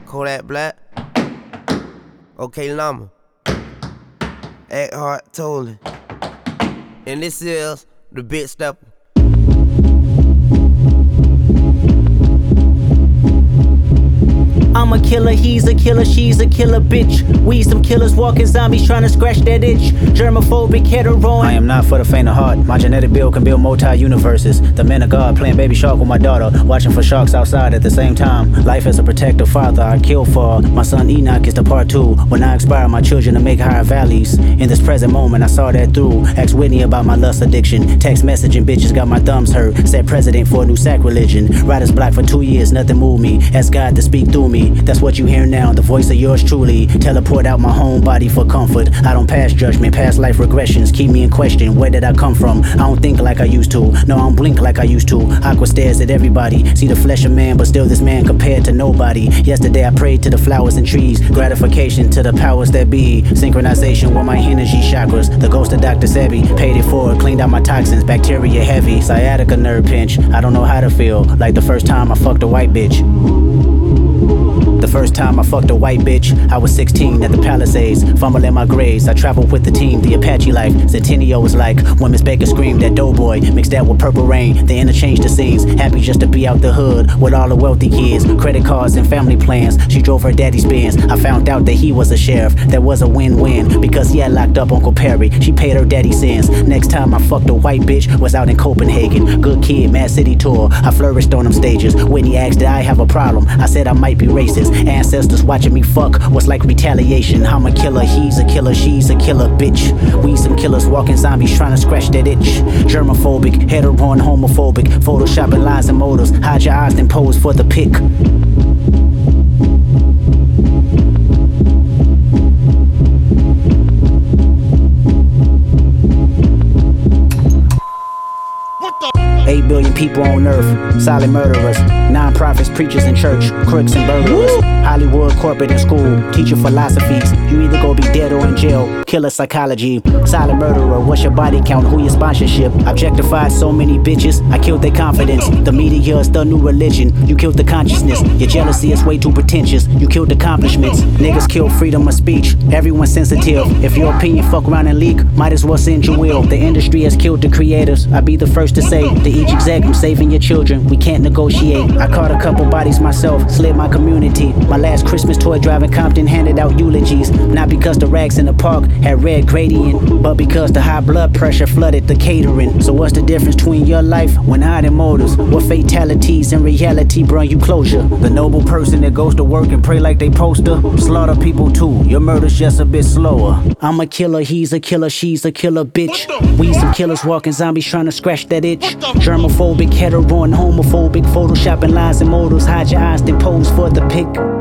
Kodak Black, OK Llama, Eckhart Tolle, and this is the Big Stepper. I'm a killer, he's a killer, she's a killer bitch. We some killers walking zombies trying to scratch that itch. Germophobic, hetero. I am not for the faint of heart. My genetic build can build multi-universes. The men of God playing baby shark with my daughter, watching for sharks outside at the same time. Life as a protective father, I kill for. My son Enoch is the part 2. When I inspire my children to make higher valleys. In this present moment, I saw that through. Asked Whitney about my lust addiction. Text messaging bitches got my thumbs hurt. Said president for a new sacrilege. Writers block for 2 years, nothing moved me. Asked God to speak through me. That's what you hear now, the voice of yours truly. Teleport out my home body for comfort. I don't pass judgment, past life regressions. Keep me in question, where did I come from? I don't think like I used to. No, I don't blink like I used to. Aqua stares at everybody. See the flesh of man, but still this man compared to nobody. Yesterday I prayed to the flowers and trees. Gratification to the powers that be. Synchronization with my energy chakras. The ghost of Dr. Sebi. Paid it forward, cleaned out my toxins. Bacteria heavy. Sciatica nerve pinch. I don't know how to feel. Like the first time I fucked a white bitch. The first time I fucked a white bitch, I was 16 at the Palisades, fumbling my grades. I traveled with the team, the Apache life. Centennial was like when Miss Baker screamed at Doughboy, mixed that with Purple Rain. They interchanged the scenes, happy just to be out the hood with all the wealthy kids, credit cards and family plans. She drove her daddy's Benz. I found out that he was a sheriff. That was a win-win because he had locked up Uncle Perry. She paid her daddy's sins. Next time I fucked a white bitch was out in Copenhagen. Good kid, Mad City tour. I flourished on them stages. Whitney asked did I have a problem. I said I might be racist. Ancestors watching me fuck was like retaliation. I'm a killer, he's a killer, she's a killer bitch. We some killers walking zombies trying to scratch that itch. Germophobic, hetero and homophobic. Photoshopping lies and motives. Hide your eyes then pose for the pic. What the? 8 billion people on earth, silent murderers, non-profits, preachers in church, crooks and burglars, Hollywood, corporate and school, teaching philosophies. You either go be dead or in jail, killer psychology, silent murderer, what's your body count, who your sponsorship? Objectified so many bitches, I killed their confidence. The media is the new religion, you killed the consciousness. Your jealousy is way too pretentious, you killed accomplishments. Niggas kill freedom of speech, everyone's sensitive. If your opinion fuck around and leak, might as well send your will. The industry has killed the creators, I'd be the first to say. To each exec, I'm saving your children, we can't negotiate. I caught a couple bodies myself, slid my community. My last Christmas toy driving Compton handed out eulogies. Not because the rags in the park had red gradient, but because the high blood pressure flooded the catering. So what's the difference between your life when hiding motives? What fatalities in reality bring you closure? The noble person that goes to work and pray like they poster, slaughter people too, your murder's just a bit slower. I'm a killer, he's a killer, she's a killer bitch. We some killers walking zombies trying to scratch that itch. Germophobic, hetero and homophobic. Photoshopping lies and motives. Hide your eyes then pose for the pic.